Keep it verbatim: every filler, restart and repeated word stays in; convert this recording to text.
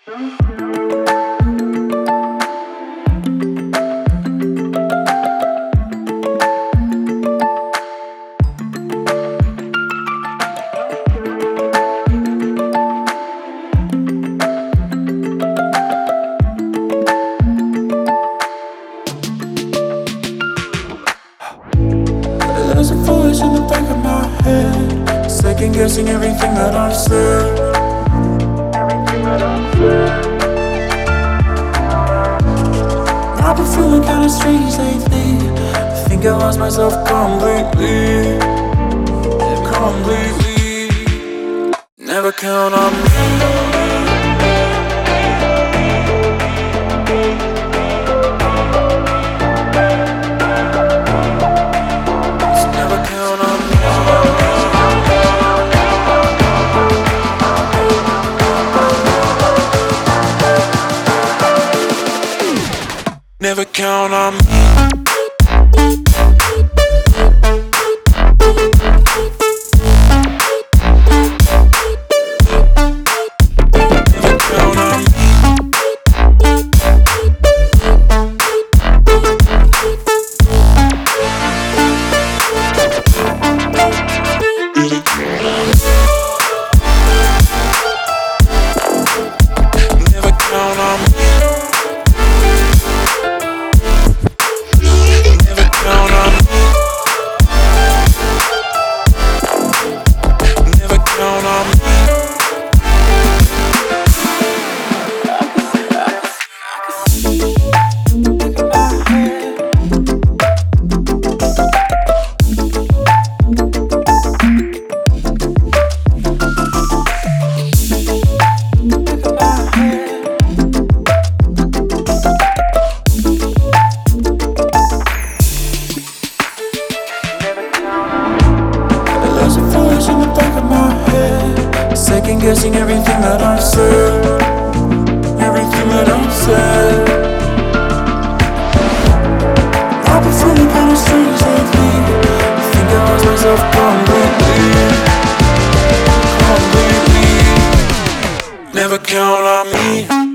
There's a voice in the back of my head, second guessing everything that I've said. Everything that I've said. I've been feeling kinda strange lately. I think I lost myself completely, completely. Never count on me. Never count on me. Second guessing everything that I've said, everything that I've said. I've been feeling kinda strange lately. I think I lost myself completely, completely. Never count on me.